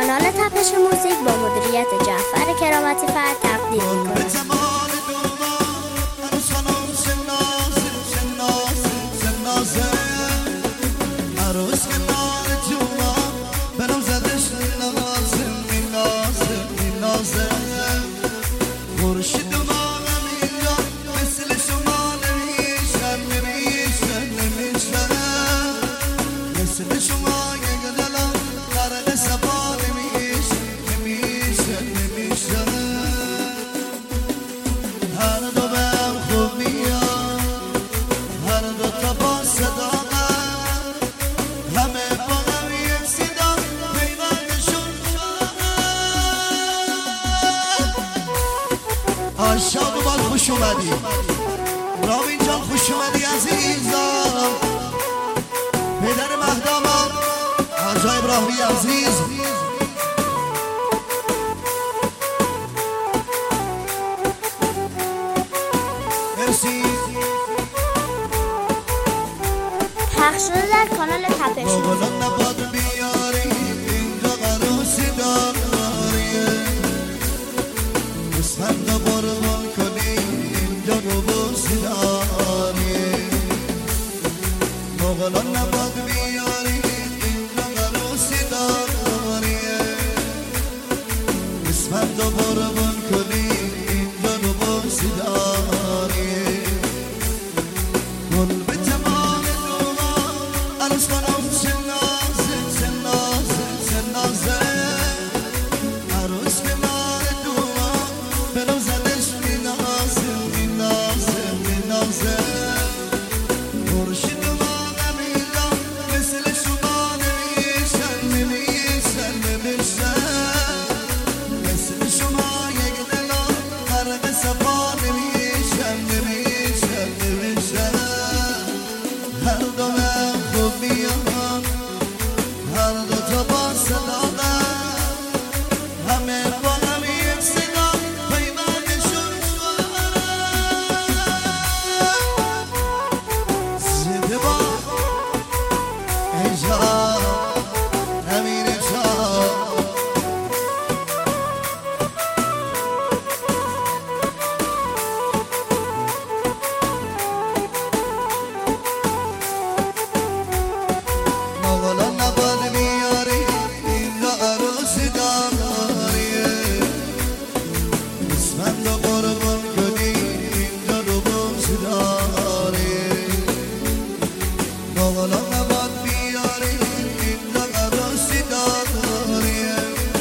کانال تپش موزیک با مدیریت جعفر کرامتی فرد تقدیم می‌کند. شاد و باد خوش اومدی راوین جان، خوش اومدی عزیزم. پدر مهدامم حاج ابراهیمی عزیز، مرسی. پخش شده در کانال تپش موزیک. نباد بیاری اینجا عروسی داریه، بسند قربان کنی اینجا روبوسی داریه. مغلان نباد بیاری اینجا عروسی داریه، بسند قربان کنی اینجا روبوسی داریه. گل به تمام دوما عروس کنم سنازه سنازه سنازه، عروس به مال دوما بلو زدش مینازه مینازه مینازه. مرشد ما نمیدم مثل شما نمیشن نمیشن نمیشن، مثل شما یک دلا غرق صفا نمیشن نمیشن نمیشن. هر دو من خوب میان، هر دو تا با صداقت، همه با هم یک صدا پیمانشون شد. زنده با اینجا امیر شاه، مغلا نباد میاری اینجا عروسی داریه، بسمند قربان کنی اینجا روبوسی داریه. مغلا نباد میاری اینجا عروسی داریه،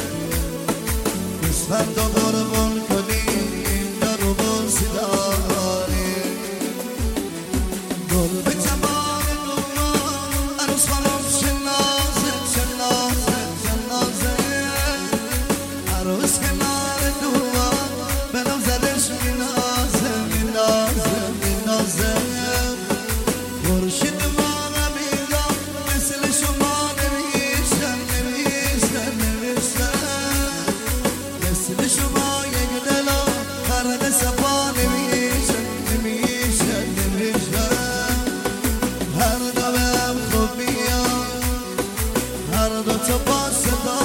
بسمند قربان کنی اینجا روبوسی داریه. گل به تمام دوما عروس خانم شنازه شنازه شنازه، عروس کنار دوما بلو زدش مینازه مینازه مینازه. مرشد ما نمیدم مثل شما نمیشن نمیشن نمیشن، مثل شما یک دلا غرق صفا نمیشن نمیشن نمیشن. هر دو به هم خوب میان، هر دو تا با صدا